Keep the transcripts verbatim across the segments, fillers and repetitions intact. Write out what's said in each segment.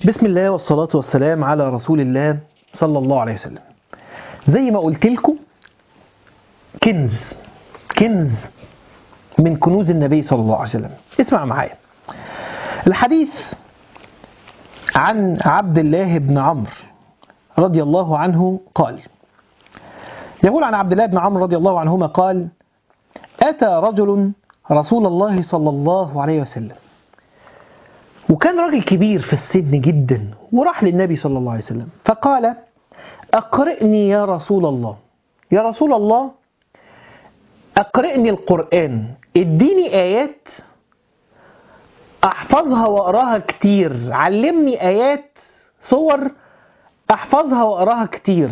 بسم الله والصلاة والسلام على رسول الله صلى الله عليه وسلم. زي ما قلت لكم كنز كنز من كنوز النبي صلى الله عليه وسلم. اسمع معايا الحديث عن عبد الله بن عمرو رضي الله عنه قال، يقول عن عبد الله بن عمرو رضي الله عنهما قال: أتى رجل رسول الله صلى الله عليه وسلم، وكان راجل كبير في السن جدا، وراح للنبي صلى الله عليه وسلم فقال: أقرئني يا رسول الله، يا رسول الله أقرئني القرآن، اديني آيات أحفظها وأقراها كتير، علمني آيات صور أحفظها وأقراها كتير.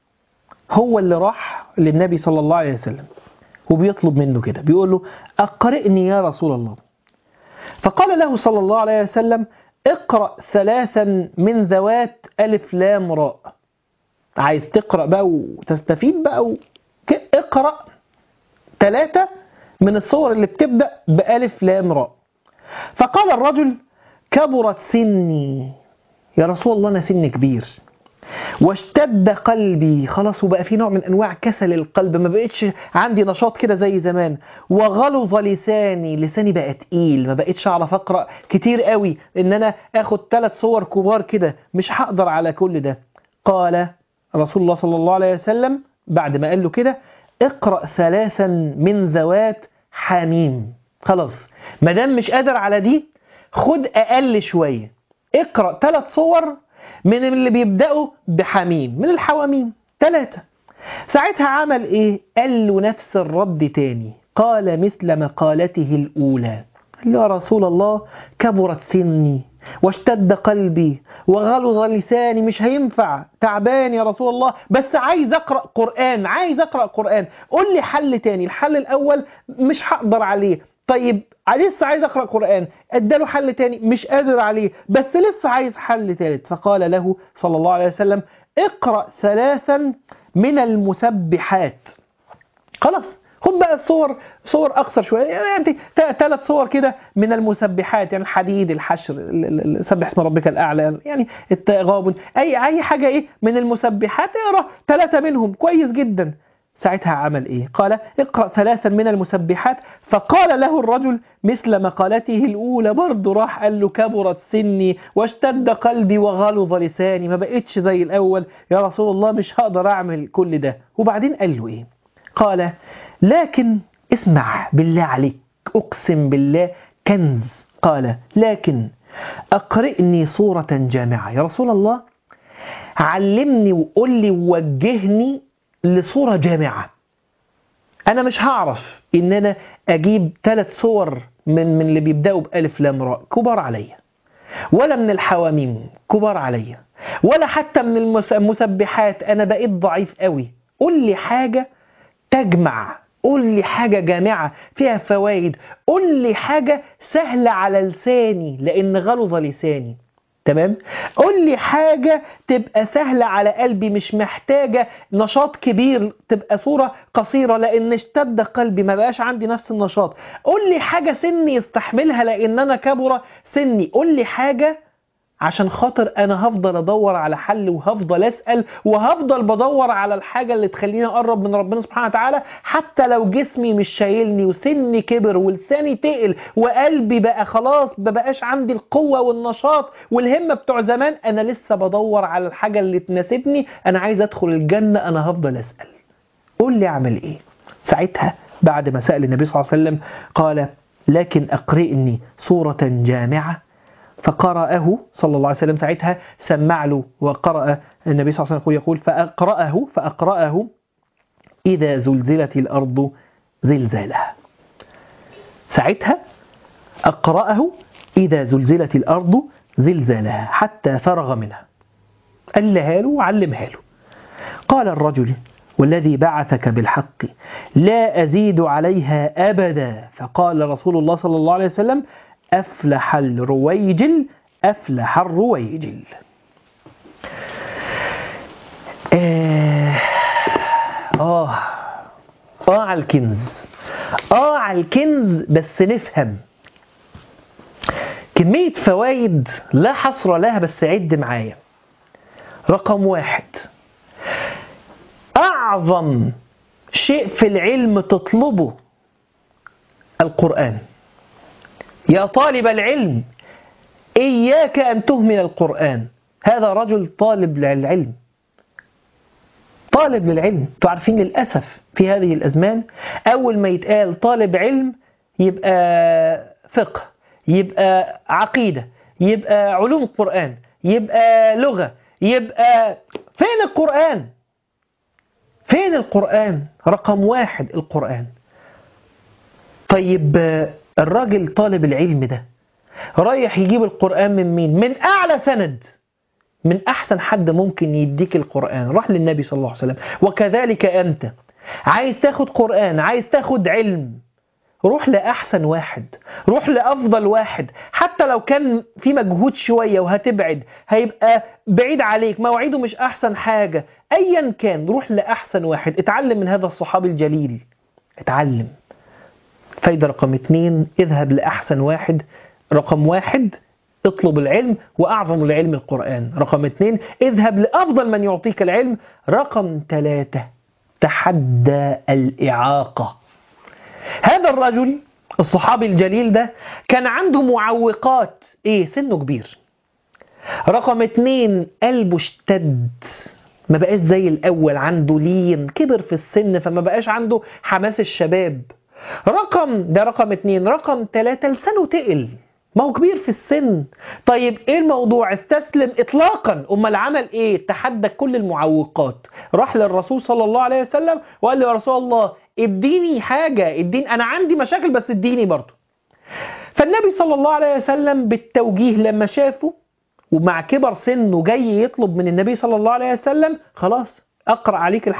هو اللي راح للنبي صلى الله عليه وسلم وبيطلب منه كده، بيقول له: أقرئني يا رسول الله. فقال له صلى الله عليه وسلم: اقرأ ثلاثا من ذوات ألف لام راء. عايز تقرأ بقى وتستفيد بقى و... اقرأ ثلاثة من الصور اللي بتبدأ بألف لام راء. فقال الرجل: كبرت سني يا رسول الله، أنا سني كبير، واشتد قلبي، خلاص وبقى في نوع من أنواع كسل القلب، ما بقتش عندي نشاط كده زي زمان، وغلظ لساني، لساني بقى تقيل، ما بقتش أعرف أقرأ كتير قوي، إن أنا أخد ثلاث صور كبار كده مش هقدر على كل ده. قال رسول الله صلى الله عليه وسلم بعد ما قال له كده: اقرأ ثلاثا من ذوات حميم. خلاص ما دام مش قادر على دي، خد أقل شوية، اقرأ ثلاث صور من اللي بيبدأوا بحميم، من الحواميم ثلاثة. ساعتها عمل ايه؟ قال له نفس الرد تاني، قال مثل مقالته الأولى، قال له: يا رسول الله كبرت سني واشتد قلبي وغلظ لساني، مش هينفع، تعبان يا رسول الله، بس عايز أقرأ قرآن، عايز أقرأ قرآن، قول لي حل تاني، الحل الأول مش هقدر عليه، طيب لسه عايز أقرأ قرآن، اداله حل تاني مش قادر عليه، بس لسه عايز حل تالت. فقال له صلى الله عليه وسلم: اقرأ ثلاثا من المسبحات. خلاص خد بقى الصور، صور أقصر شوية، يعني ثلاث صور كده من المسبحات، يعني الحديد، الحشر، سبح اسم ربك الأعلى، يعني التغابن، أي أي حاجة إيه من المسبحات، اقرأ ثلاثة منهم كويس جدا. ساعتها عمل إيه؟ قال: اقرأ ثلاثا من المسبحات. فقال له الرجل مثل مقالته الأولى، برضه راح قال له: كبرت سني واشتد قلبي وغلظ لساني، ما بقتش زي الأول يا رسول الله، مش هقدر أعمل كل ده. وبعدين قال له إيه؟ قال: لكن اسمع بالله عليك، أقسم بالله كنز. قال: لكن أقرئني صورة جامعة يا رسول الله، علمني وقول لي ووجهني لصورة جامعة. أنا مش هعرف إن أنا أجيب ثلاث صور من من اللي بيبدأوا بألف لام راء، كبار عليا، ولا من الحواميم كبار عليا، ولا حتى من المسبحات، أنا بقيت ضعيف قوي. قول لي حاجة تجمع، قول لي حاجة جامعة فيها فوائد، قول لي حاجة سهلة على لساني لأن غلظ لساني، تمام؟ قول لي حاجة تبقى سهلة على قلبي، مش محتاجة نشاط كبير، تبقى صورة قصيرة لأن اشتد قلبي، ما بقاش عندي نفس النشاط. قول لي حاجة سني يستحملها لأن أنا كبر سني. قول لي حاجة عشان خاطر أنا هفضل أدور على حل، وهفضل أسأل، وهفضل بدور على الحاجة اللي تخليني أقرب من ربنا سبحانه وتعالى، حتى لو جسمي مش شايلني، وسني كبر، ولساني تقل، وقلبي بقى خلاص ما بقاش عندي القوة والنشاط والهمة بتوع زمان، أنا لسه بدور على الحاجة اللي تناسبني، أنا عايز أدخل الجنة، أنا هفضل أسأل. قول لي أعمل إيه؟ ساعتها بعد ما سأل النبي صلى الله عليه وسلم قال: لكن أقرئني صورة جامعة. فقرأه صلى الله عليه وسلم، ساعتها سمع له وقرأ النبي صلى الله عليه وسلم يقول: فأقرأه فأقرأه إذا زلزلت الأرض زلزالها. ساعتها أقرأه إذا زلزلت الأرض زلزالها حتى فرغ منها. قال لها له وعلمها له. قال الرجل: والذي بعثك بالحق لا أزيد عليها أبدا. فقال رسول الله صلى الله عليه وسلم: أفلح الرويجل، أفلح الرويجل. آه آه آه على الكنز، آه على الكنز، بس نفهم كمية فوائد لا حصر لها، بس عد معايا. رقم واحد، أعظم شيء في العلم تطلبه القرآن. يا طالب العلم إياك أن تهمل القرآن. هذا رجل طالب للعلم، طالب للعلم. تعرفين للأسف في هذه الأزمان أول ما يتقال طالب علم يبقى فقه، يبقى عقيدة، يبقى علوم القرآن، يبقى لغة، يبقى فين القرآن؟ فين القرآن؟ رقم واحد القرآن. طيب الراجل طالب العلم ده رايح يجيب القرآن من مين؟ من أعلى سند، من أحسن حد ممكن يديك القرآن، راح للنبي صلى الله عليه وسلم. وكذلك أنت عايز تاخد قرآن، عايز تاخد علم، روح لأحسن واحد، روح لأفضل واحد. حتى لو كان في مجهود شوية وهتبعد، هيبقى بعيد عليك، مواعيده مش أحسن حاجة، أيا كان روح لأحسن واحد. اتعلم من هذا الصحابي الجليل، اتعلم. فايدة رقم اتنين، اذهب لأحسن واحد. رقم واحد اطلب العلم، وأعظم العلم القرآن. رقم اتنين اذهب لأفضل من يعطيك العلم. رقم ثلاثة تحدى الإعاقة. هذا الرجل الصحابي الجليل ده كان عنده معوقات، ايه؟ سنه كبير. رقم اتنين قلبه اشتد، ما بقاش زي الأول، عنده لين، كبر في السن فما بقاش عنده حماس الشباب. رقم ده رقم اتنين. رقم تلاتة لسانه تقل، ما هو كبير في السن. طيب ايه الموضوع؟ استسلم اطلاقا. امال عمل ايه؟ تحدى كل المعوقات، راح للرسول صلى الله عليه وسلم وقال له يا رسول الله اديني حاجة، اديني، انا عندي مشاكل بس اديني برضه. فالنبي صلى الله عليه وسلم بالتوجيه لما شافه ومع كبر سنه جاي يطلب من النبي صلى الله عليه وسلم، خلاص اقرأ عليك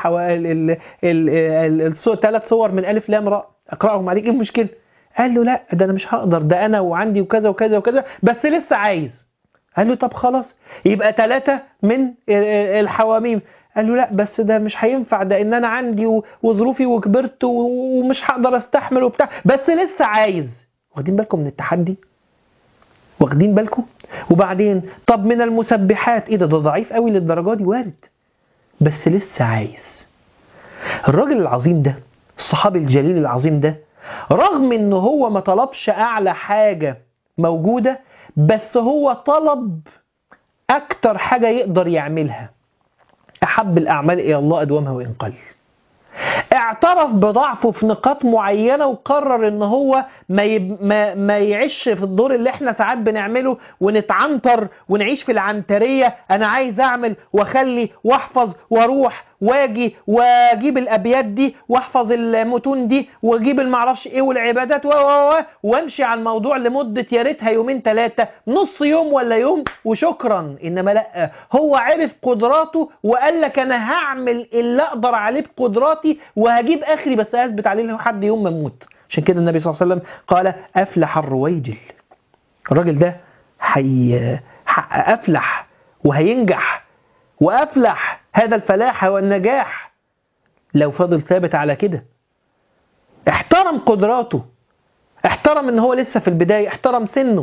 الثلاث صور من ألف لام راء، اقرأهم عليك، ايه المشكلة؟ قال له لا ده انا مش هقدر، ده انا وعندي وكذا وكذا وكذا، بس لسه عايز. قال له طب خلاص يبقى ثلاثة من الحواميم. قال له لا بس ده مش هينفع، ده ان انا عندي وظروفي وكبرت ومش هقدر استحمل وبتاع، بس لسه عايز. واخدين بالكم من التحدي؟ واخدين بالكم؟ وبعدين طب من المسبحات، ايه ده ده ضعيف قوي للدرجة دي، وارد، بس لسه عايز. الراجل العظيم ده، الصحابي الجليل العظيم ده، رغم انه هو ما طلبش اعلى حاجة موجودة، بس هو طلب اكتر حاجة يقدر يعملها. احب الاعمال الى الله ادومها وان قل. اعترف بضعفه في نقاط معينة وقرر ان هو ما, يب... ما... ما يعيش في الدور اللي احنا ساعات بنعمله ونتعنطر ونعيش في العنترية. انا عايز اعمل واخلي واحفظ واروح واجي واجيب الابيات دي واحفظ المتون دي واجيب المعرفش ايه والعبادات و و وامشي على الموضوع لمدة يا ريتها يومين ثلاثة، نص يوم ولا يوم وشكرا. انما لا، هو عرف قدراته وقال لك انا هعمل اللي اقدر عليه بقدراتي وهجيب اخري، بس هثبت عليه لحد يوم ما اموت. عشان كده النبي صلى الله عليه وسلم قال افلح الرويجل. الراجل ده حي... افلح وهينجح، وافلح هذا الفلاح والنجاح لو فضل ثابت على كده. احترم قدراته، احترم ان هو لسه في البداية، احترم سنه،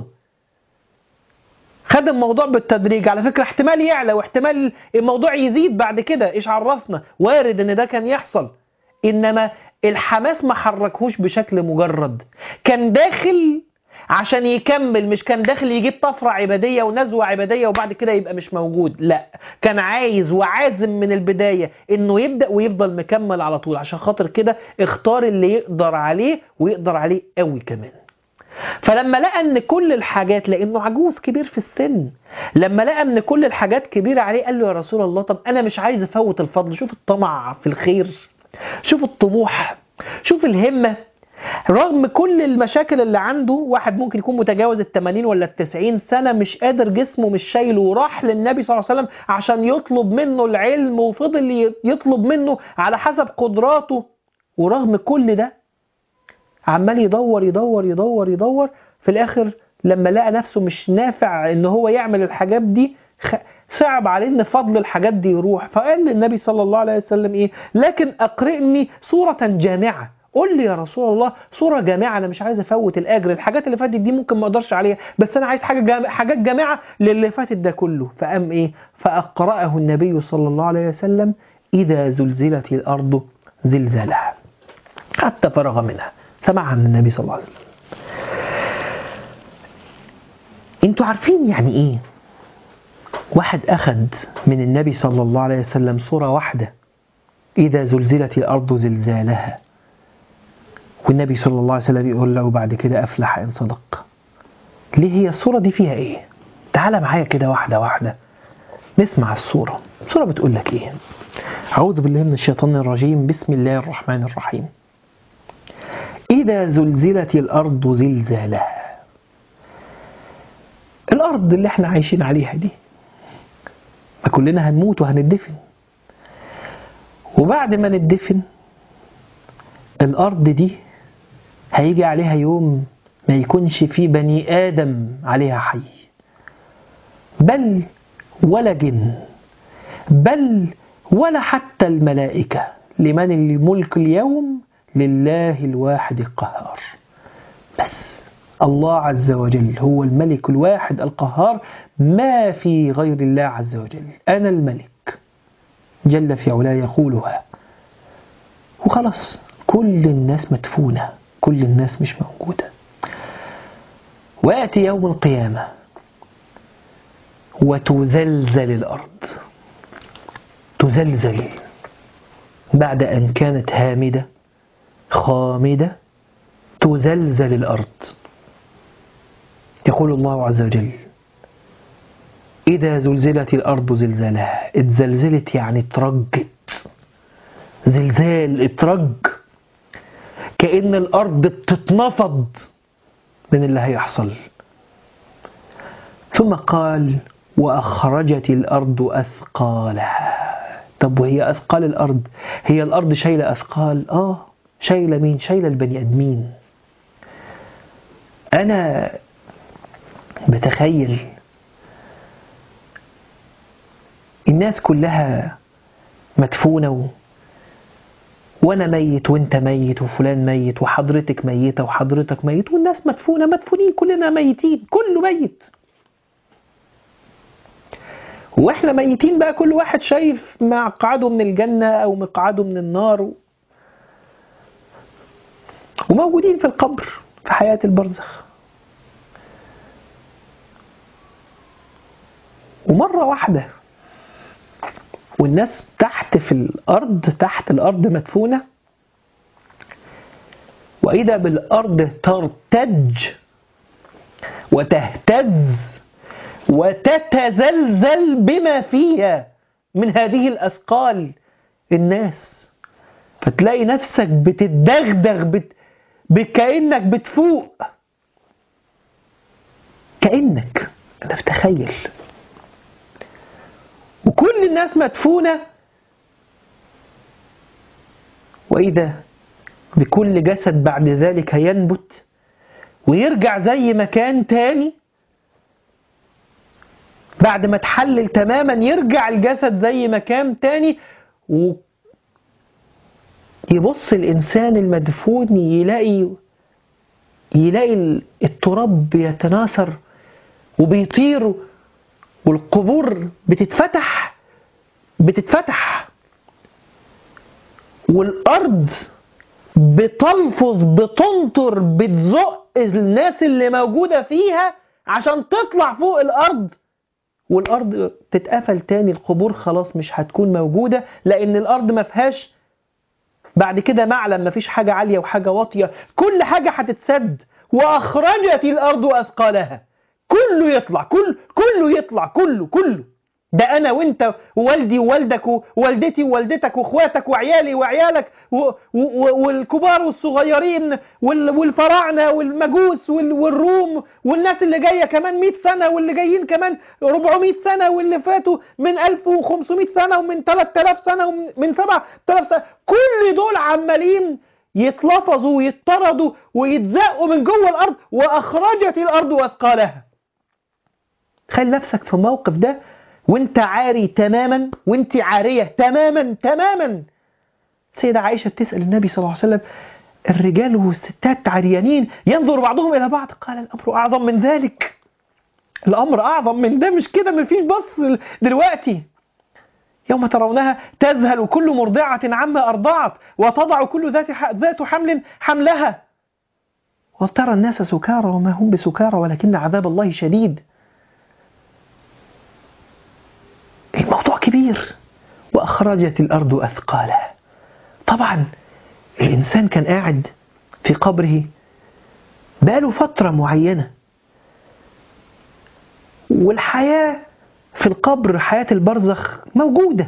خد الموضوع بالتدريج. على فكرة احتمال يعلى واحتمال الموضوع يزيد بعد كده، ايش عرفنا، وارد ان ده كان يحصل. انما الحماس ما حركهوش بشكل مجرد، كان داخل عشان يكمل، مش كان داخل يجيب طفرة عبادية ونزوة عبادية وبعد كده يبقى مش موجود. لا، كان عايز وعازم من البداية انه يبدأ ويفضل مكمل على طول. عشان خاطر كده اختار اللي يقدر عليه ويقدر عليه قوي كمان. فلما لقى ان كل الحاجات، لانه عجوز كبير في السن، لما لقى ان كل الحاجات كبيرة عليه قال له يا رسول الله طب انا مش عايز افوت الفضل. شوف الطمع في الخير، شوف الطموح، شوف الهمة. رغم كل المشاكل اللي عنده، واحد ممكن يكون متجاوز الثمانين ولا التسعين سنة مش قادر، جسمه مش شايله، وراح للنبي صلى الله عليه وسلم عشان يطلب منه العلم، وفضل يطلب منه على حسب قدراته. ورغم كل ده عمال يدور يدور يدور يدور، في الآخر لما لقى نفسه مش نافع ان هو يعمل الحاجات دي، صعب عليه ان فضل الحاجات دي يروح. فقال للنبي صلى الله عليه وسلم ايه؟ لكن اقرئني سورة جامعة، قول لي يا رسول الله سورة جامعة، أنا مش عايز أفوت الأجر، الحاجات اللي فاتت دي ممكن ما أقدرش عليها، بس أنا عايز حاجة جامع حاجات جامعة للي فاتت ده كله. فقام إيه؟ فأقرأه النبي صلى الله عليه وسلم إذا زلزلت الأرض زلزالها حتى فرغ منها. سمع عن النبي صلى الله عليه وسلم. انتوا عارفين يعني ايه واحد أخذ من النبي صلى الله عليه وسلم سورة واحدة إذا زلزلت الأرض زلزالها، والنبي صلى الله عليه وسلم يقول له بعد كده أفلح إن صدق؟ ليه؟ هي السورة دي فيها إيه؟ تعال معايا كده واحدة واحدة نسمع السورة. السورة بتقول لك إيه؟ أعوذ بالله من الشيطان الرجيم، بسم الله الرحمن الرحيم. إذا زلزلت الأرض زلزالها. الأرض اللي احنا عايشين عليها دي، ما كلنا هنموت وهندفن، وبعد ما ندفن الأرض دي هيجي عليها يوم ما يكونش فيه بني آدم عليها حي، بل ولا جن، بل ولا حتى الملائكة. لمن الملك اليوم؟ لله الواحد القهار. بس الله عز وجل هو الملك الواحد القهار، ما في غير الله عز وجل. أنا الملك جل في علاه يقولها، وخلاص كل الناس مدفونة، كل الناس مش موجودة. ويأتي يوم القيامة وتزلزل الأرض، تزلزل بعد أن كانت هامدة خامدة، تزلزل الأرض. يقول الله عز وجل إذا زلزلت الأرض زلزالها. اتزلزلت يعني اترجت، زلزال اترج، كأن الأرض بتتنفض من اللي هيحصل. ثم قال وأخرجت الأرض أثقالها. طب وهي أثقال الأرض؟ هي الأرض شايلة أثقال؟ آه شايلة مين؟ شايلة البني أدمين. أنا بتخيل الناس كلها مدفونة و... وأنا ميت وأنت ميت وفلان ميت وحضرتك ميتة وحضرتك ميت والناس مدفونة، مدفونين كلنا ميتين، كله ميت. وإحنا ميتين بقى كل واحد شايف مقعده من الجنة أو مقعده من النار و... وموجودين في القبر في حياة البرزخ. ومرة واحدة والناس تحت في الأرض، تحت الأرض مدفونة، وإذا بالأرض ترتج وتهتز وتتزلزل بما فيها من هذه الأثقال الناس. فتلاقي نفسك بتدغدغ بت... كأنك بتفوق، كأنك أنا بتخيل، وكل الناس مدفونة، وإذا بكل جسد بعد ذلك ينبت ويرجع زي ما كان تاني. بعد ما تحلل تماما يرجع الجسد زي ما كان تاني، ويبص الإنسان المدفون يلاقي يلاقي التراب بيتناثر وبيطير، والقبور بتتفتح بتتفتح والأرض بتلفظ بتنطر بتزق الناس اللي موجودة فيها عشان تطلع فوق الأرض، والأرض تتقفل تاني. القبور خلاص مش هتكون موجودة، لأن الأرض ما فيهاش بعد كده معلم، ما فيش حاجة عالية وحاجة واطية، كل حاجة هتتسد. وأخرجت الأرض أثقالها، كله يطلع، كل كله يطلع، كله كله ده أنا وإنت ووالدي ووالدك ووالدتي ووالدتك وإخواتك وعيالي وعيالك و... و... والكبار والصغيرين والفراعنة والمجوس والروم والناس اللي جاية كمان مئة سنة واللي جايين كمان أربعمئة سنة واللي فاتوا من ألف وخمسمئة سنة ومن ثلاثة آلاف سنة ومن سبعة آلاف سنة. كل دول عمالين يتلفظوا ويتطردوا ويتزقوا من جوه الأرض. وأخرجت الأرض أثقالها. تخيل نفسك في الموقف ده وانت عاري تماما، وانت عارية تماما تماما. سيدة عائشة تسأل النبي صلى الله عليه وسلم الرجال والستات عريانين ينظر بعضهم إلى بعض. قال الأمر أعظم من ذلك، الأمر أعظم من ده، مش كده، مفيش بص دلوقتي. يوم ترونها تذهل كل مرضعة عما أرضعت وتضع كل ذات ذات حمل حملها وترى الناس سكارى وما هم بسكارى ولكن عذاب الله شديد. الموضوع كبير. وأخرجت الأرض أثقالها. طبعا الإنسان كان قاعد في قبره بقاله فترة معينة، والحياة في القبر حياة البرزخ موجودة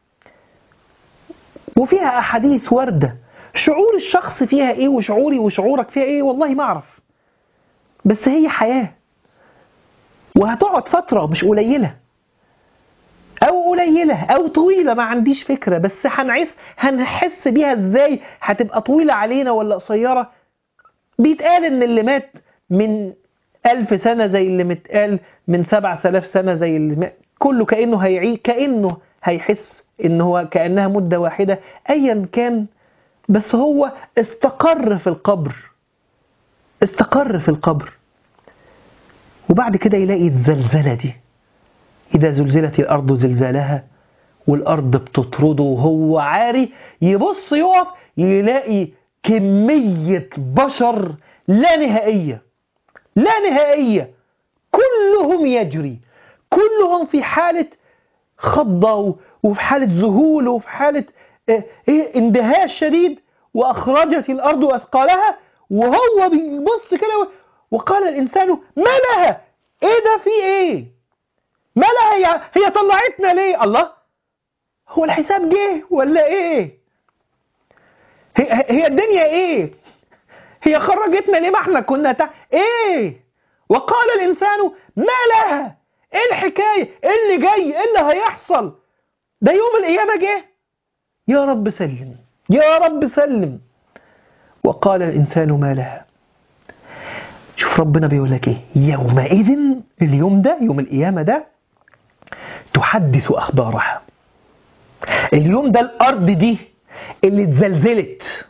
وفيها أحاديث وردة. شعور الشخص فيها إيه وشعوري وشعورك فيها إيه والله ما أعرف، بس هي حياة وهتقعد فترة مش قليلة أو قليلة أو طويلة، ما عنديش فكرة، بس هنعيش هنحس بيها إزاي، هتبقى طويلة علينا ولا قصيرة. بيتقال إن اللي مات من ألف سنة زي اللي متقال من سبع سلاف سنة زي اللي مات، كله كأنه هيعيد، كأنه هيحس إنه هو كأنها مدة واحدة أيا كان، بس هو استقر في القبر، استقر في القبر. وبعد كده يلاقي الزلزلة دي، إذا زلزلت الأرض زلزالها، والأرض بتطرده وهو عاري، يبص يقف يلاقي كمية بشر لا نهائية، لا نهائية، كلهم يجري، كلهم في حالة خضة وفي حالة ذهول وفي حالة اندهاش شديد. وأخرجت الأرض أثقالها، وهو بيبص كده وقال الإنسان ما لها، إيه ده، في إيه، ما لها، هي, هي طلعتنا ليه، الله، هو الحساب جه ولا إيه، هي, هي الدنيا إيه، هي خرجتنا ليه، ما احنا كنا تحت إيه. وقال الإنسان ما لها، إيه الحكاية، إيه اللي جاي، إيه اللي هيحصل، ده يوم القيامة جه، يا رب سلم، يا رب سلم. وقال الإنسان ما لها. شوف ربنا بيقول لك إيه، يومئذ، اليوم ده يوم القيامة ده تحدث أخبارها. اليوم ده الأرض دي اللي اتزلزلت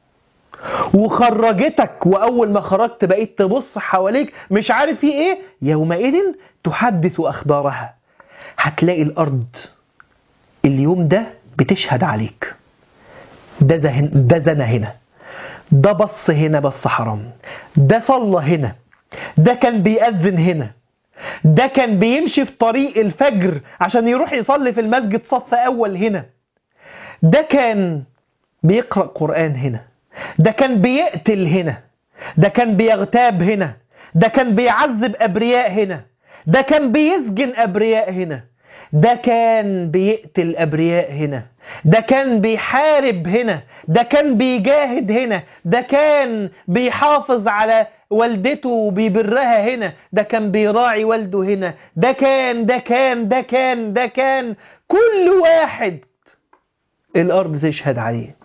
وخرجتك، وأول ما خرجت بقيت تبص حواليك مش عارف في إيه، يومئذ تحدث أخبارها. هتلاقي الأرض اليوم ده بتشهد عليك، ده زهن، ده زنا هنا، ده بص هنا بص حرام، ده صلى هنا، ده كان بيأذن هنا، ده كان بيمشي في طريق الفجر عشان يروح يصلي في المسجد صف أول هنا، ده كان بيقرأ قرآن هنا، ده كان بيقتل هنا، ده كان بيغتاب هنا، ده كان بيعذب أبرياء هنا، ده كان بيسجن أبرياء هنا، ده كان بيقتل أبرياء هنا، ده كان بيحارب هنا، ده كان بيجاهد هنا، ده كان بيحافظ على والدته وبيبرها هنا، ده كان بيراعي والده هنا، ده كان ده كان ده كان ده كان كل واحد الأرض تشهد عليه،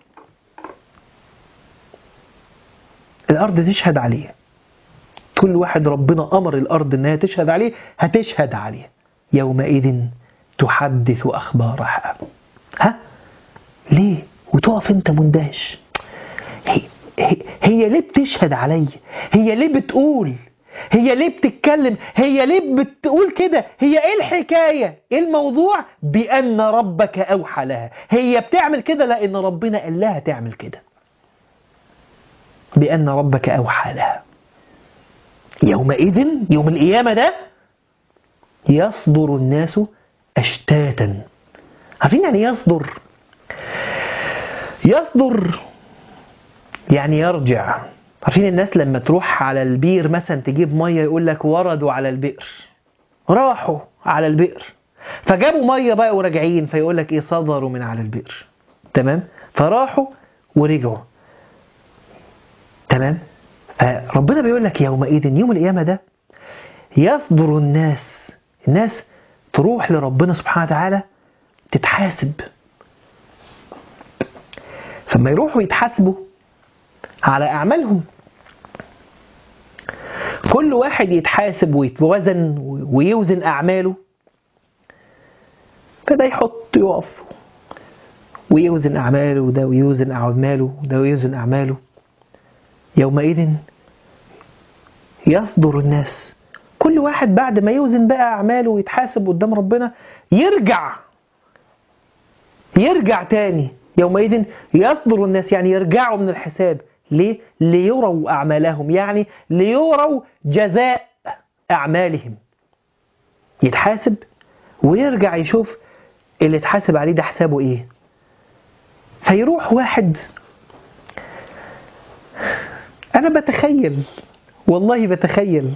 الأرض تشهد عليه، كل واحد ربنا أمر الأرض أنها تشهد عليه هتشهد عليه. يومئذ تحدث أخبارها. ها؟ ليه؟ وتقف أنت مندهش، هي, هي, هي ليه بتشهد علي؟ هي ليه بتقول؟ هي ليه بتتكلم؟ هي ليه بتقول كده؟ هي إيه الحكاية؟ إيه الموضوع؟ بأن ربك أوحى لها. هي بتعمل كده لأن ربنا قال لها تعمل كده، بأن ربك أوحى لها. يومئذ، يوم القيامة ده، يصدر الناس أشتاتا. عارفين يعني يصدر؟ يصدر يعني يرجع. عارفين الناس لما تروح على البير مثلا تجيب مية يقول لك وردوا على البئر، راحوا على البئر فجابوا مية بقى وراجعين، فيقول لك إيه، صدروا من على البئر، تمام، فراحوا ورجعوا، تمام. فربنا بيقول لك يومئذ، يوم القيامة ده، يصدر الناس، الناس تروح لربنا سبحانه وتعالى تتحاسب. فما يروحوا يتحاسبوا على أعمالهم، كل واحد يتحاسب ويتوزن ويوزن أعماله، فده يحط يقف ويوزن أعماله، وده ويوزن أعماله، وده ويوزن أعماله. يومئذ يصدر الناس، كل واحد بعد ما يوزن بقى أعماله ويتحاسب قدام ربنا يرجع يرجع تاني. يومئذ يصدر الناس يعني يرجعوا من الحساب. ليه؟ ليروا أعمالهم، يعني ليروا جزاء أعمالهم. يتحاسب ويرجع يشوف اللي اتحاسب عليه ده حسابه ايه. فيروح واحد، أنا بتخيل والله بتخيل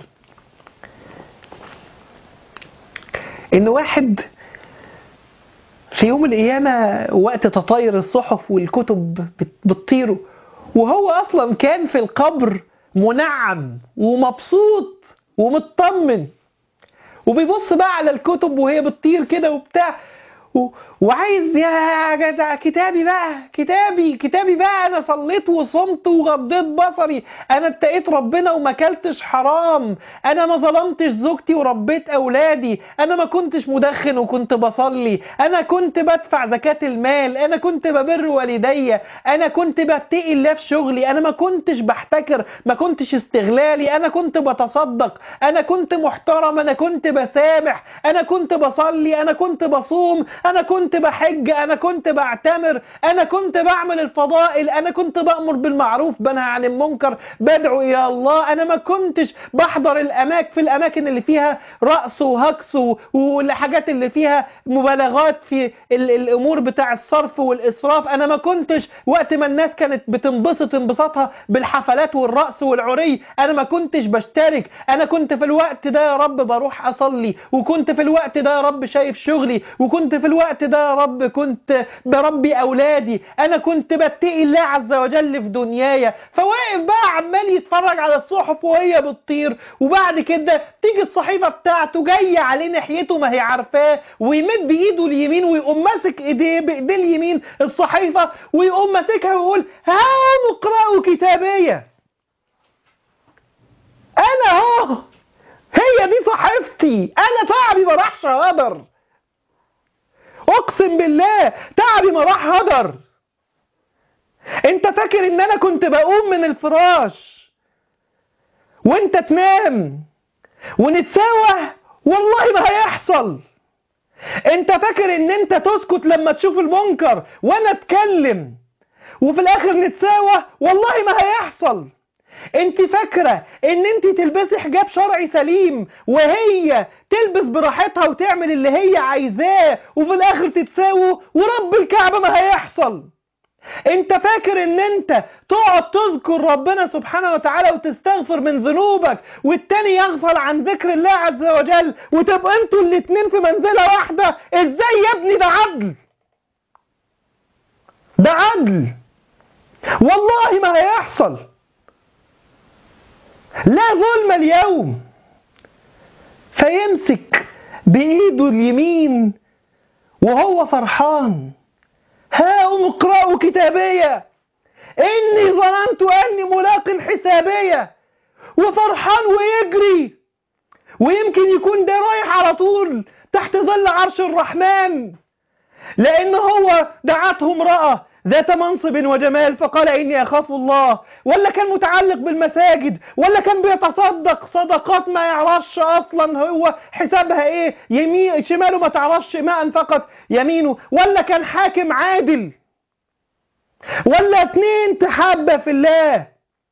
إن واحد في يوم القيامة وقت تطاير الصحف والكتب بتطيره، وهو أصلا كان في القبر منعم ومبسوط ومطمن، وبيبص بقى على الكتب وهي بتطير كده وبتاع، و... وعايز يا جدع كتابي بقى كتابي كتابي بقى، انا صليت وصمت وغضيت بصري، انا اتقيت ربنا وما اكلتش حرام، انا ما ظلمتش زوجتي وربيت اولادي، انا ما كنتش مدخن وكنت بصلي، انا كنت بدفع زكاة المال، انا كنت ببر والدي، انا كنت بتقي الله في شغلي، انا ما كنتش بحتكر، ما كنتش استغلالي، انا كنت بتصدق، انا كنت محترم، انا كنت بسامح، انا كنت بصلي، انا كنت بصوم، انا كنت بحج، انا كنت بعتمر، انا كنت بعمل الفضائل، انا كنت بأمر بالمعروف بنهى عن المنكر، بدعو الى الله، انا ما كنتش بحضر الاماكن في الاماكن اللي فيها رقص وهكس والحاجات اللي فيها مبالغات في ال الامور بتاع الصرف والاسراف، انا ما كنتش وقت ما الناس كانت بتنبسط انبساطها بالحفلات والرقص والعري انا ما كنتش بشترك، انا كنت في الوقت ده يا رب بروح اصلي، وكنت في الوقت ده يا رب شايف شغلي، وكنت في الوقت ده يا رب كنت بربي أولادي، أنا كنت بتقي الله عز وجل في دنياي. فواقف بقى عمال يتفرج على الصحف وهي بتطير، وبعد كده تيجي الصحيفة بتاعته جاية عليه ناحيته ما هي عارفاه، ويمد ايده اليمين ويقوم ماسك ايديه بايديه اليمين الصحيفة ويقوم ماسكها ويقول ها اقرأوا كتابية، أنا اهو هي دي صحيفتي، أنا تعبي ما راحش هدر، اقسم بالله تعبي ما راح هدر. انت فاكر ان انا كنت بقوم من الفراش وانت تنام ونتساوى؟ والله ما هيحصل. انت فاكر ان انت تسكت لما تشوف المنكر وانا اتكلم وفي الاخر نتساوى؟ والله ما هيحصل. انت فاكرة ان انت تلبسي حجاب شرعي سليم وهي تلبس براحتها وتعمل اللي هي عايزاه وفي الاخر تتساووا؟ ورب الكعبة ما هيحصل. انت فاكر ان انت تقعد تذكر ربنا سبحانه وتعالى وتستغفر من ذنوبك والتاني يغفل عن ذكر الله عز وجل وتبقى انتوا الاتنين في منزلة واحدة؟ ازاي يا ابني؟ ده عدل، ده عدل، والله ما هيحصل. لا ظلم اليوم. فيمسك بإيده اليمين وهو فرحان، هاؤم اقرأوا كتابية إني ظننت أني ملاق حسابية، وفرحان ويجري، ويمكن يكون ده رايح على طول تحت ظل عرش الرحمن، لأن هو دعته امرأة ذات منصب وجمال فقال إني أخاف الله، ولا كان متعلق بالمساجد، ولا كان بيتصدق صدقات ما يعرفش أصلا هو حسابها إيه، يمين شماله ما تعرفش ما أنفقت يمينه، ولا كان حاكم عادل، ولا اتنين تحابة في الله.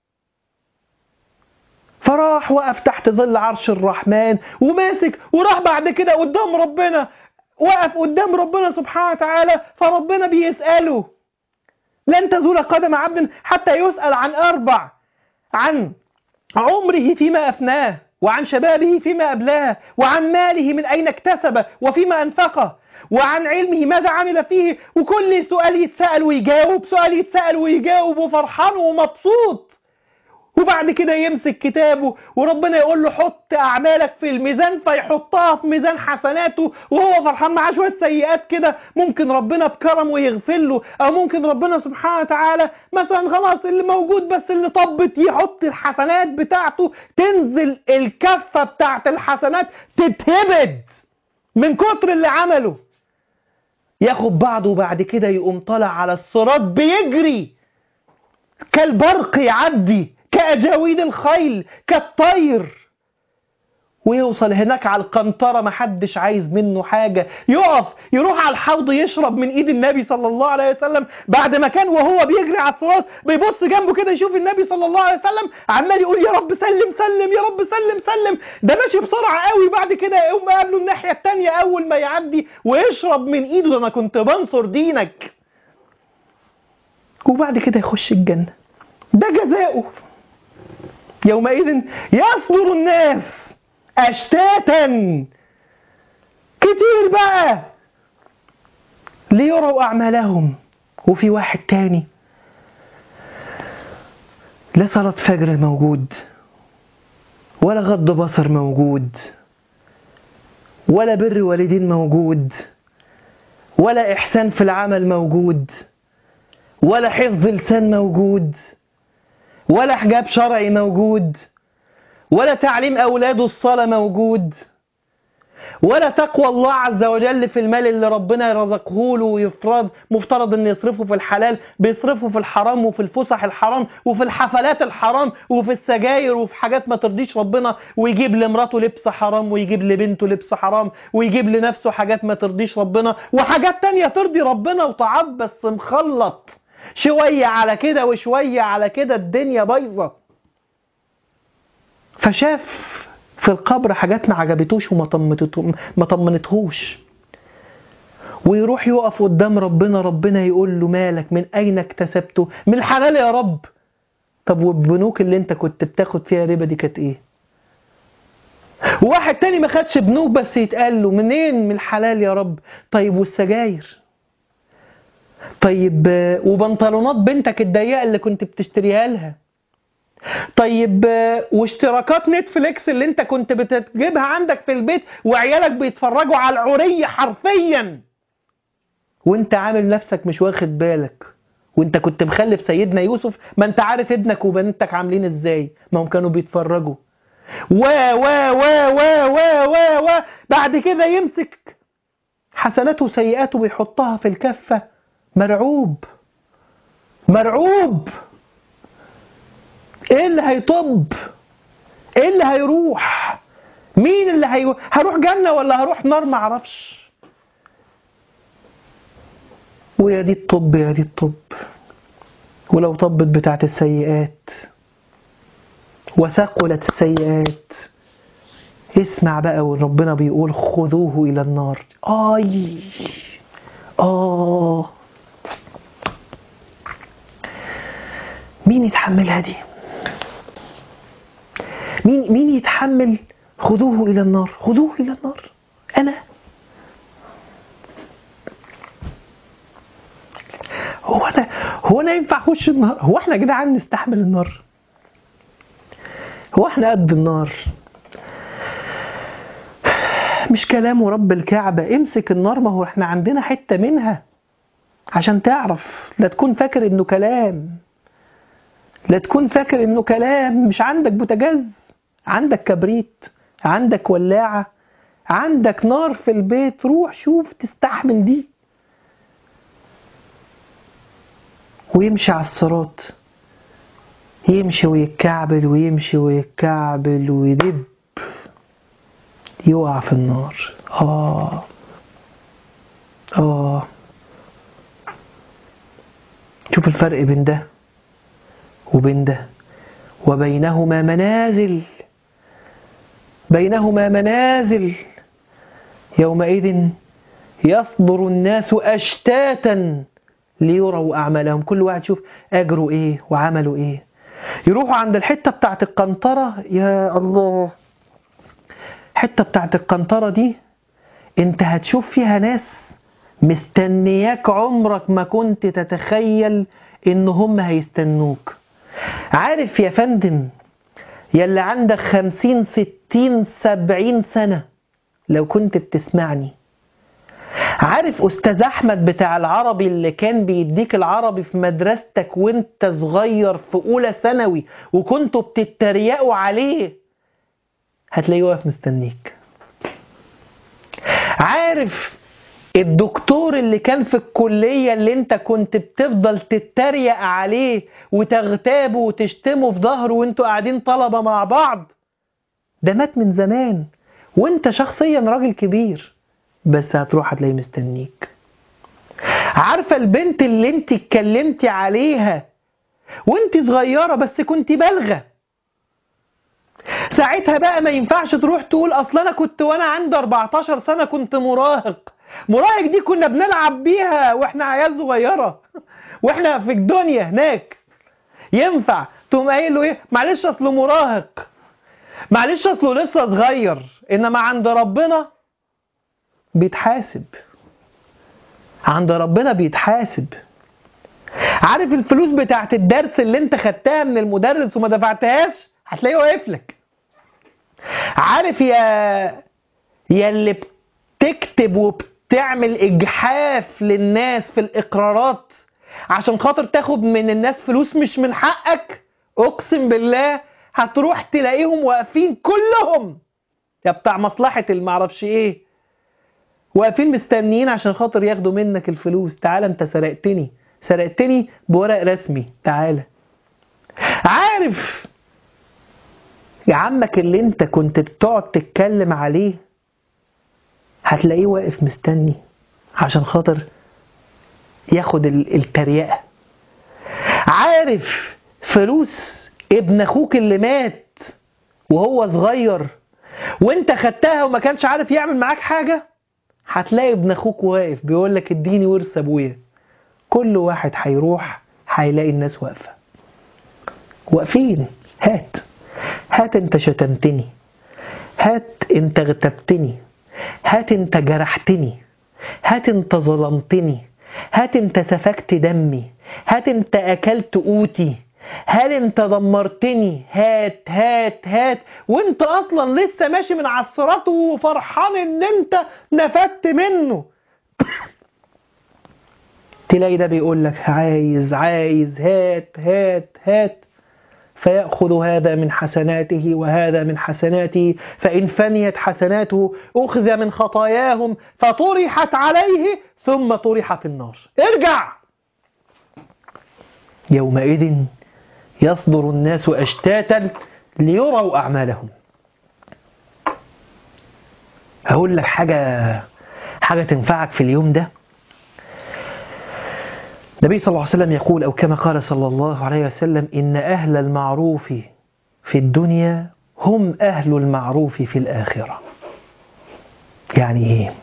فراح وقف تحت ظل عرش الرحمن وماسك، وراح بعد كده قدام ربنا، وقف قدام ربنا سبحانه وتعالى، فربنا بيسأله لن تزول قدم عبد حتى يسأل عن أربع: عن عمره فيما أفناه، وعن شبابه فيما أبلاه، وعن ماله من أين اكتسبه وفيما أنفقه، وعن علمه ماذا عمل فيه. وكل سؤال يتسأل ويجاوب، سؤال يتسأل ويجاوب، وفرحان ومبسوط. وبعد كده يمسك كتابه وربنا يقول له حط أعمالك في الميزان، فيحطها في ميزان حسناته وهو فرحان. معاه شوية سيئات كده ممكن ربنا بكرمه يغفر له، أو ممكن ربنا سبحانه وتعالى مثلا خلاص اللي موجود بس اللي طبت يحط الحسنات بتاعته، تنزل الكفة بتاعت الحسنات تتهبد من كتر اللي عمله. ياخد بعضه وبعد كده يقوم طالع على الصراط بيجري كالبرق، يعدي كأجاويد الخيل كالطير، ويوصل هناك على القنطرة محدش عايز منه حاجة، يقف يروح على الحوض يشرب من ايد النبي صلى الله عليه وسلم، بعد ما كان وهو بيجري على الصراط بيبص جنبه كده يشوف النبي صلى الله عليه وسلم عمال يقول يا رب سلم سلم، يا رب سلم سلم، ده ماشي بسرعة قوي، بعد كده يقوم قابله الناحية التانية اول ما يعدي ويشرب من ايده، ده انا كنت بنصر دينك، وبعد كده يخش الجنة. ده جزاؤه. يومئذ يصدر الناس أشتاتا، كتير بقى، ليروا أعمالهم. وفي واحد تاني لا صلاة فجر موجود، ولا غض بصر موجود، ولا بر والدين موجود، ولا إحسان في العمل موجود، ولا حفظ لسان موجود، ولا حجاب شرعي موجود، ولا تعليم أولاده الصلاة موجود، ولا تقوى الله عز وجل في المال اللي ربنا رزقه له، ويفرض مفترض ان يصرفه في الحلال بيصرفه في الحرام، وفي الفسح الحرام، وفي الحفلات الحرام، وفي السجاير، وفي حاجات ما ترضيش ربنا، ويجيب لمراته لبس حرام، ويجيب لبنته لبس حرام، ويجيب لنفسه حاجات ما ترضيش ربنا، وحاجات تانية ترضي ربنا، وطاعات بس مخلط شوية على كده وشوية على كده، الدنيا بايظة. فشاف في القبر حاجات ما عجبتوش وما طمنتهوش، ويروح يقف قدام ربنا، ربنا يقول له مالك، من أين اكتسبته؟ من الحلال يا رب. طب والبنوك اللي انت كنت بتاخد فيها ربا دي كانت ايه؟ وواحد تاني ما خدش بنوك بس يتقال له منين؟ من الحلال يا رب. طيب والسجاير؟ طيب وبنطلونات بنتك الضيقة اللي كنت بتشتريها لها؟ طيب واشتراكات نتفليكس اللي انت كنت بتجيبها عندك في البيت وعيالك بيتفرجوا على العري حرفيا، وانت عامل نفسك مش واخد بالك، وانت كنت مخلف سيدنا يوسف، ما انت عارف ابنك وبنتك عاملين ازاي، ما هم كانوا بيتفرجوا و و و و و و و بعد كده يمسك حسناته وسيئاته ويحطها في الكفة، مرعوب مرعوب. ايه اللي هيطب؟ ايه اللي هيروح؟ مين اللي هي... هروح جنة ولا هروح نار؟ معرفش. ويا دي الطب يا دي الطب، ولو طبت بتاعت السيئات وثقلت السيئات، اسمع بقى وربنا بيقول خذوه إلى النار. آي آه مين يتحملها دي؟ مين مين يتحمل خذوه إلى النار؟ خذوه إلى النار. أنا هو أنا هو أنا ينفع أخش النار؟ هو إحنا يا جدعان نستحمل النار؟ هو إحنا قد النار؟ مش كلام رب الكعبة امسك النار، ما هو إحنا عندنا حتة منها عشان تعرف. لا تكون فاكر إنه كلام، لا تكون فاكر إنه كلام. مش عندك بوتاجاز؟ عندك كبريت، عندك ولاعة، عندك نار في البيت، روح شوف تستحمل دي. ويمشي على الصراط، يمشي ويتكعبل ويمشي ويتكعبل ويدب، يقع في النار. آه آه شوف الفرق بين ده وبين ده، وبينهما منازل، بينهما منازل. يومئذ يصدر الناس أشتاتا ليروا أعمالهم، كل واحد شوف أجروا إيه وعملوا إيه. يروحوا عند الحتة بتاعت القنطرة، يا الله، حتة بتاعت القنطرة دي انت هتشوف فيها ناس مستنياك عمرك ما كنت تتخيل ان هم هيستنوك. عارف يا فندم يلي عندك خمسين ستين سبعين سنة لو كنت بتسمعني، عارف أستاذ أحمد بتاع العربي اللي كان بيديك العربي في مدرستك وانت صغير في أولى ثانوي وكنتوا بتتريقوا عليه، هتلاقيه واقف مستنيك. عارف الدكتور اللي كان في الكلية اللي انت كنت بتفضل تتريق عليه وتغتابه وتشتمه في ظهره وانتوا قاعدين طلبة مع بعض، ده مات من زمان وانت شخصيا راجل كبير، بس هتروح هتلاقيه مستنيك. عارفة البنت اللي انت اتكلمتي عليها وانت صغيرة بس كنت بالغة، ساعتها بقى ما ينفعش تروح تقول اصلا انا كنت وانا عندي أربعتاشر سنة كنت مراهق. مراهق دي كنا بنلعب بيها واحنا عيال صغيرة واحنا في الدنيا هناك. ينفع تقوم قايل له ايه؟ معلش اصله مراهق، معلش اصله لسه صغير. انما عند ربنا بيتحاسب، عند ربنا بيتحاسب. عارف الفلوس بتاعت الدرس اللي انت خدتها من المدرس وما دفعتهاش هتلاقيه واقف لك. عارف يا يا اللي بتكتب وبتعمل اجحاف للناس في الاقرارات عشان خاطر تاخد من الناس فلوس مش من حقك، اقسم بالله هتروح تلاقيهم واقفين كلهم يا بتاع مصلحة المعرفش ايه، واقفين مستنيين عشان خاطر ياخدوا منك الفلوس. تعالى انت سرقتني، سرقتني بورق رسمي، تعالى. عارف يا عمك اللي انت كنت بتقعد تتكلم عليه هتلاقيه واقف مستني عشان خاطر ياخد التريقة. عارف فلوس ابن اخوك اللي مات وهو صغير وانت خدتها وما كانش عارف يعمل معاك حاجة، هتلاقي ابن اخوك واقف بيقولك اديني ورث ابويا. كل واحد هيروح هيلاقي الناس واقفة، واقفين. هات هات انت شتمتني، هات انت اغتبتني، هات انت جرحتني، هات انت ظلمتني، هات انت سفكت دمي، هات انت اكلت قوتي، هل انت دمرتني، هات هات هات. وانت اصلا لسه ماشي من على الصراط وفرحان ان انت نفدت منه. تلاقي ده بيقول لك عايز عايز هات هات هات، فيأخذ هذا من حسناته وهذا من حسناته، فإن فنيت حسناته أخذ من خطاياهم فطرحت عليه ثم طرح في النار. ارجع. يومئذ يصدر الناس أشتاتا ليروا أعمالهم. هقول لك حاجة حاجة تنفعك في اليوم ده. النبي صلى الله عليه وسلم يقول أو كما قال صلى الله عليه وسلم إن أهل المعروف في الدنيا هم أهل المعروف في الآخرة. يعني إيه؟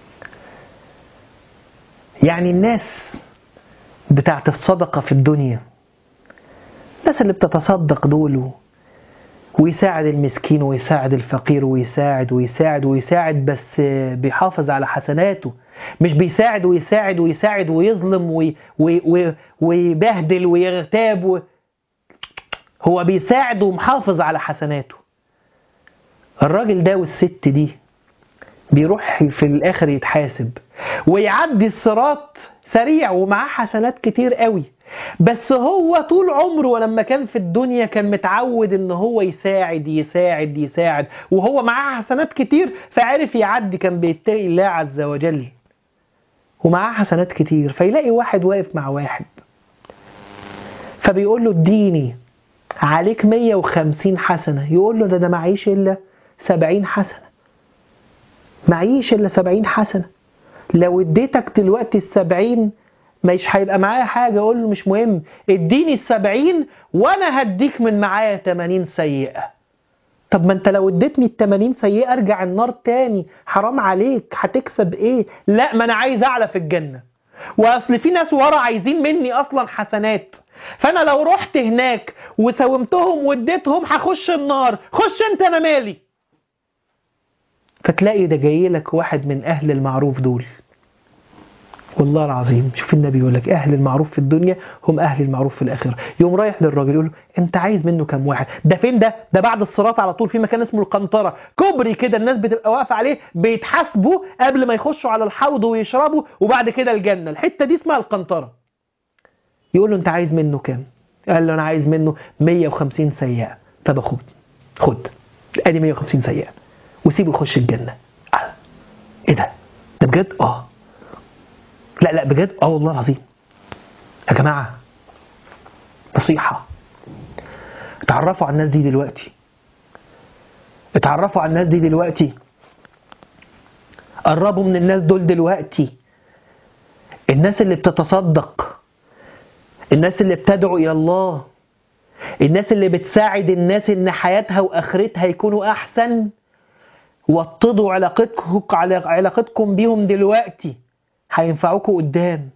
يعني الناس بتاعت الصدقة في الدنيا، الناس اللي بتتصدق دول ويساعد المسكين ويساعد الفقير ويساعد ويساعد ويساعد بس بيحافظ على حسناته، مش بيساعد ويساعد ويساعد ويظلم وي وي وي ويبهدل ويغتاب و... هو بيساعد ومحافظ على حسناته. الراجل ده والست دي بيروح في الآخر يتحاسب ويعدي الصراط سريع ومعاه حسنات كتير قوي، بس هو طول عمره ولما كان في الدنيا كان متعود ان هو يساعد يساعد يساعد وهو معاه حسنات كتير فعرف يعدي، كان بيتقي الله عز وجل ومعاه حسنات كتير. فيلاقي واحد واقف مع واحد فبيقول له اديني عليك مية وخمسين حسنة، يقول له ده ده معيش إلا سبعين حسنة، معيش إلا سبعين حسنة، لو اديتك دلوقتي السبعين مش هيبقى معايا حاجة. يقول له مش مهم، اديني السبعين وانا هديك من معايا تمانين سيئة. طب ما انت لو اديتني التمانين سيئة ارجع النار تاني، حرام عليك، هتكسب ايه؟ لا ما انا عايز اعلى في الجنة، واصل في ناس ورا عايزين مني اصلا حسنات، فانا لو رحت هناك وساومتهم واديتهم هخش النار، خش انت انا مالي. فتلاقي ده جاي لك واحد من اهل المعروف دول، والله العظيم شوف النبي يقول لك أهل المعروف في الدنيا هم أهل المعروف في الآخرة. يوم رايح للراجل يقول له أنت عايز منه كم واحد؟ ده فين ده؟ ده بعد الصراط على طول في مكان اسمه القنطرة، كوبري كده الناس بتبقى واقفة عليه بيتحاسبوا قبل ما يخشوا على الحوض ويشربوا وبعد كده الجنة، الحتة دي اسمها القنطرة. يقول له أنت عايز منه كم؟ قال له أنا عايز منه مية وخمسين سيئة. طب خد خد أدي مية وخمسين سيئة وسيبه يخش الجنة. إيه ده؟ ده بجد؟ آه لا لا بجد، اه والله العظيم يا جماعة، نصيحة، اتعرفوا على الناس دي دلوقتي، اتعرفوا على الناس دي دلوقتي، قربوا من الناس دول دلوقتي. الناس اللي بتتصدق، الناس اللي بتدعو إلى الله، الناس اللي بتساعد الناس إن حياتها وآخرتها يكونوا أحسن، وطدوا علاقتكم علاقتكم بيهم دلوقتي، هينفعوكوا قدام.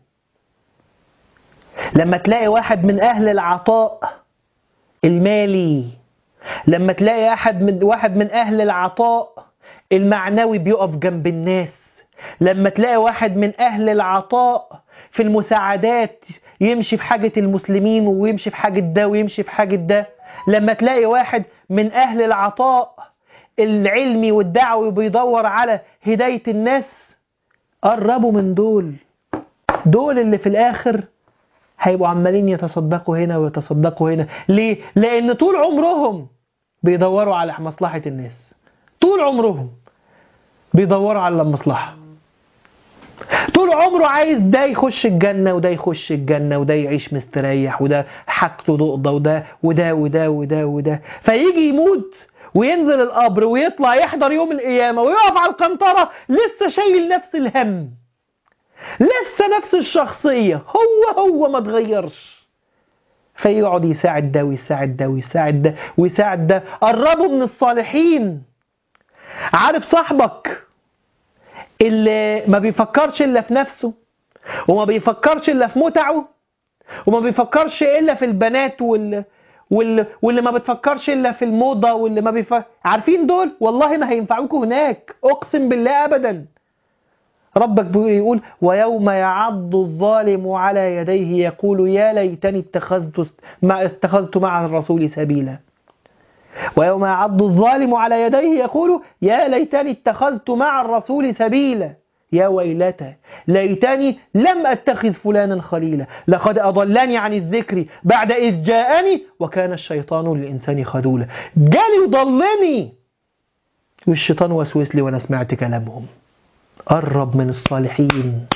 لما تلاقي واحد من أهل العطاء المالي، لما تلاقي أحد من واحد من أهل العطاء المعنوي بيقف جنب الناس، لما تلاقي واحد من أهل العطاء في المساعدات يمشي في حاجة المسلمين ويمشي في حاجة ده ويمشي في حاجة ده، لما تلاقي واحد من أهل العطاء العلمي والدعوي بيدور على هداية الناس، قربوا من دول. دول اللي في الآخر هيبقوا عمالين يتصدقوا هنا ويتصدقوا هنا. ليه؟ لأن طول عمرهم بيدوروا على مصلحة الناس، طول عمرهم بيدوروا على المصلحة، طول عمره عايز ده يخش الجنة وده يخش الجنة وده يعيش مستريح وده حاجته ضغطة وده وده وده وده وده، فيجي يموت وينزل القبر ويطلع يحضر يوم القيامة ويقف على القنطرة لسه شايل نفس الهم، لسه نفس الشخصية، هو هو ما تغيرش. فيقعد يساعد ده ويساعد ده ويساعد ده ويساعد ده. قربوا من الصالحين. عارف صاحبك اللي ما بيفكرش إلا في نفسه وما بيفكرش إلا في متعه وما بيفكرش إلا في البنات وال... وال... واللي ما بتفكرش إلا في الموضة واللي ما بيفكر، عارفين دول والله ما هينفعوكوا هناك، أقسم بالله أبدا. ربك بيقول ويوم يعض الظالم على يديه يقول يا ليتني اتخذت مع اتخذت مع الرسول سبيلا. ويوم يعض الظالم على يديه يقول يا ليتني اتخذت مع الرسول سبيلا يا ويلتى ليتني لم أتخذ فلانا خليلا لقد أضلني عن الذكر بعد إذ جاءني وكان الشيطان للإنسان خذولا. جالي وضلني والشيطان وسوس لي وأنا سمعت كلامهم. قرب من الصالحين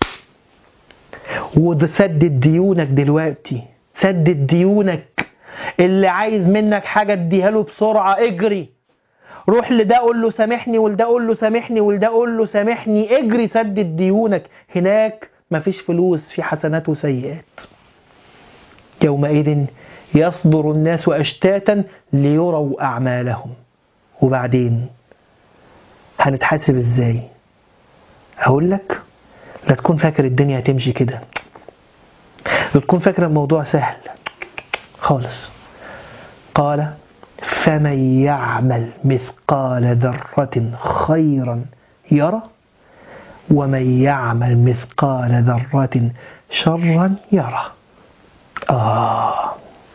وسدد ديونك دلوقتي، سدد ديونك. اللي عايز منك حاجة اديها له بسرعة، اجري روح لده قول له سامحني ولده قول له سامحني ولده قول له سامحني، اجري سدد ديونك. هناك مفيش فلوس، في حسنات وسيئات. يومئذ يصدر الناس أشتاتا ليروا أعمالهم. وبعدين هنتحاسب ازاي؟ هقول لك، لا تكون فاكر الدنيا هتمشي كده، لا تكون فاكر الموضوع سهل خالص. قال فمن يعمل مثقال ذرة خيرا يرى ومن يعمل مثقال ذرة شرا يرى. آه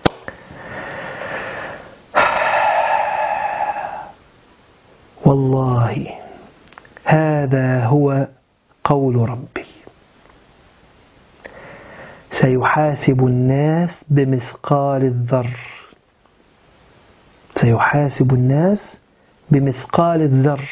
والله هذا هو قول ربي سيحاسب الناس بمثقال الذر، سيحاسب الناس بمثقال الذر.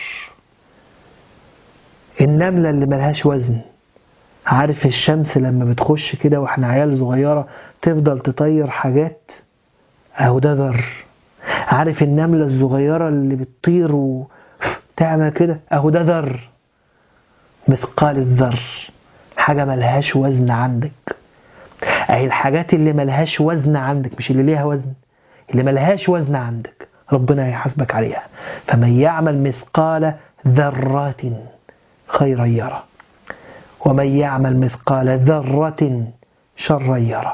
النملة اللي ملهاش وزن، عارف الشمس لما بتخش كده واحنا عيال صغيرة تفضل تطير حاجات، اهو ده ذر. عارف النملة الصغيرة اللي بتطير وتعمل كده، اهو ده ذر. مثقال الذر حاجة ملهاش وزن عندك. اهي الحاجات اللي ملهاش وزن عندك، مش اللي ليها وزن، اللي ملهاش وزن عندك ربنا هيحاسبك عليها. فمن يعمل مثقال ذرة خيرا يرى ومن يعمل مثقال ذرة شرا يرى.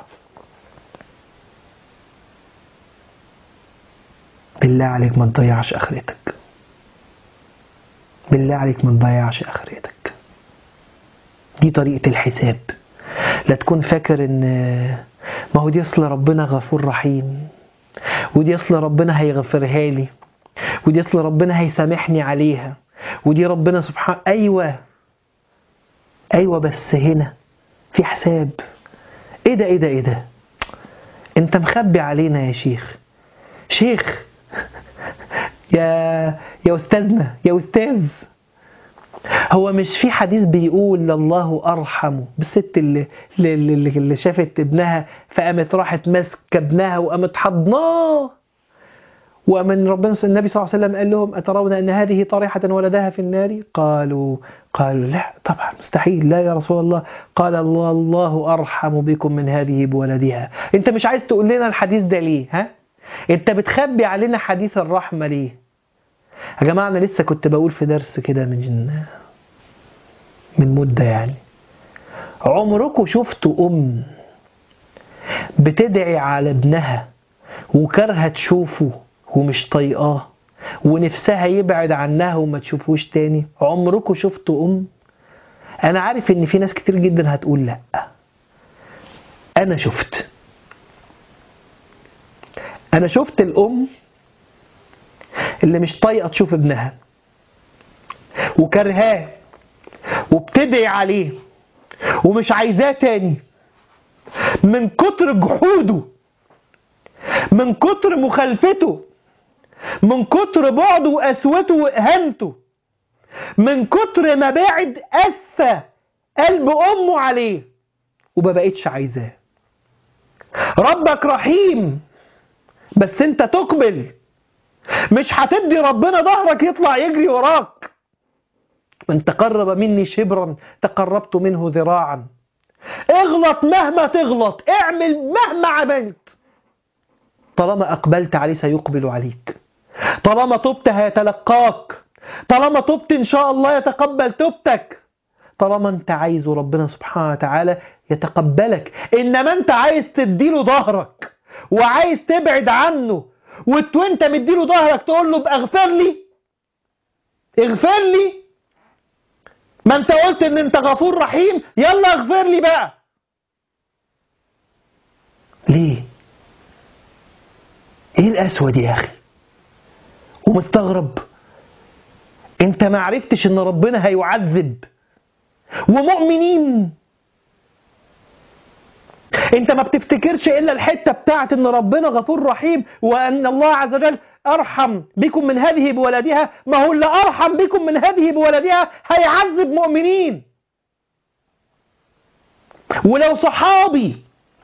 بالله عليك ما تضيعش آخرتك، بالله عليك ما تضيعش آخرتك. دي طريقة الحساب. لا تكون فاكر ان ما هو دي اصل ربنا غفور رحيم، ودي اصل ربنا هيغفرها لي، ودي اصل ربنا هيسامحني عليها، ودي ربنا سبحانه. ايوه ايوه بس هنا في حساب. ايه ده ايه ده ايه ده انت مخبي علينا يا شيخ. شيخ يا يا استاذنا يا استاذ، هو مش في حديث بيقول الله أرحم بالست اللي, اللي, اللي شافت ابنها فقامت راحت ماسكة ابنها وقامت حضناه، ومن ربنا النبي صلى الله عليه وسلم قال لهم أترون أن هذه طريحة ولدها في النار؟ قالوا قالوا لا طبعا مستحيل، لا يا رسول الله. قال الله الله أرحم بكم من هذه بولدها. أنت مش عايز تقول لنا الحديث ده ليه؟ ها؟ أنت بتخبي علينا حديث الرحمة ليه؟ يا جماعة أنا لسه كنت بقول في درس كده من من مدة يعني، عمركم شفتوا أم بتدعي على ابنها وكرهة تشوفه ومش طايقاه ونفسها يبعد عنها وما تشوفوش تاني؟ عمركم شفتوا أم؟ أنا عارف إن في ناس كتير جدا هتقول لأ، أنا شفت أنا شفت الأم اللي مش طايقة تشوف ابنها وكرهاه وبتدعي عليه ومش عايزاه تاني، من كتر جحوده، من كتر مخالفته، من كتر بعده وقسوته وإهانته، من كتر ما بعد قسى قلب أمه عليه وما بقتش عايزاه. ربك رحيم بس انت تقبل، مش هتدي ربنا ظهرك يطلع يجري وراك. من تقرب مني شبرا تقربت منه ذراعا. اغلط مهما تغلط، اعمل مهما عملت، طالما أقبلت عليه سيقبل عليك، طالما تبت هيتلقاك، طالما تبت إن شاء الله يتقبل توبتك، طالما أنت عايزه ربنا سبحانه وتعالى يتقبلك. إنما أنت عايز تديله ظهرك وعايز تبعد عنه وانت مديله ظهرك تقول له اغفر لي اغفر لي، ما انت قلت ان انت غفور رحيم، يلا اغفر لي بقى. ليه؟ ايه القسوة دي يا اخي؟ ومستغرب انت ما عرفتش ان ربنا هيعذب ومؤمنين؟ انت ما بتفتكرش الا الحتة بتاعت ان ربنا غفور رحيم وان الله عز وجل ارحم بكم من هذه بولدها؟ ما هو اللي ارحم بكم من هذه بولدها هيعذب مؤمنين. ولو صحابي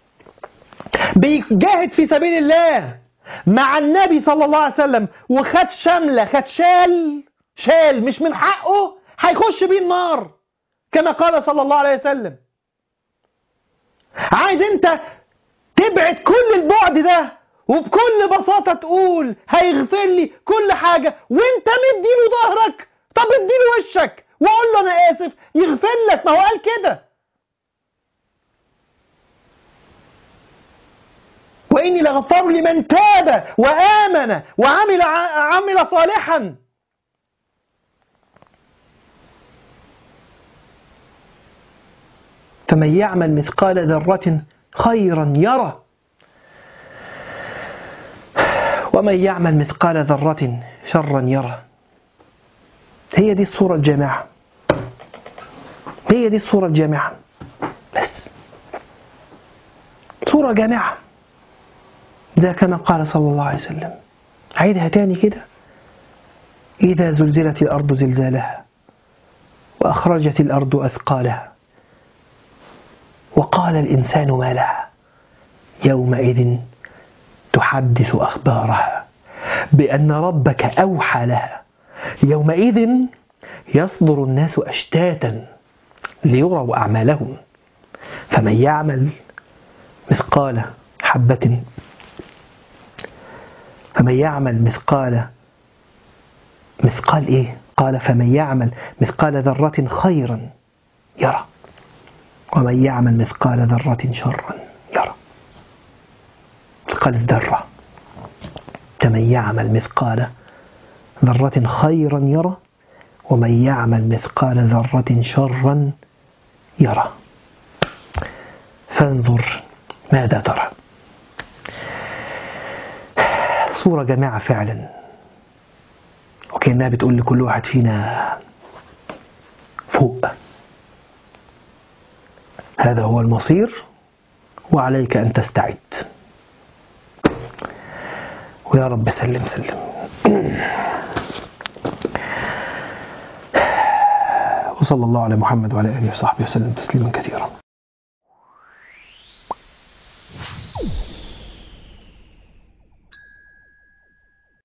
بيجاهد في سبيل الله مع النبي صلى الله عليه وسلم وخد شملة، خد شال شال مش من حقه، هيخش بيه النار كما قال صلى الله عليه وسلم. عايز انت تبعد كل البعد ده وبكل بساطة تقول هيغفر لي كل حاجة وانت مديله ظهرك؟ طب اديله وشك وقول له انا اسف يغفر لك، ما هو قال كده. واني لغفار لمن تاب وآمن وعمل عمل صالحا. فمن يعمل مثقال ذرة خيرا يره ومن يعمل مثقال ذرة شرا يره. هي دي الصورة الجامعة، هي دي الصورة الجامعة، بس صورة جامعة زي كما قال صلى الله عليه وسلم. عيدها تاني كده: إذا زلزلت الأرض زلزالها وأخرجت الأرض أثقالها وقال الإنسان ما لها يومئذ تحدث أخبارها بأن ربك أوحى لها يومئذ يصدر الناس أشتاتا ليروا أعمالهم فمن يعمل مثقال حبة فمن يعمل مثقال مثقال إيه؟ قال فمن يعمل مثقال ذرة خيرا يرى ومن يعمل مثقال ذرة شرا يرى. مثقال الذرة، فمن يعمل مثقال ذرة خيرا يرى ومن يعمل مثقال ذرة شرا يرى. فانظر ماذا ترى. صورة جماعة فعلا، وكأنها بتقول لكل واحد فينا فوق، هذا هو المصير وعليك أن تستعد. ويا رب سلم سلم. وصلى الله على محمد وعلى آله وصحبه وسلم تسليما كثيرا.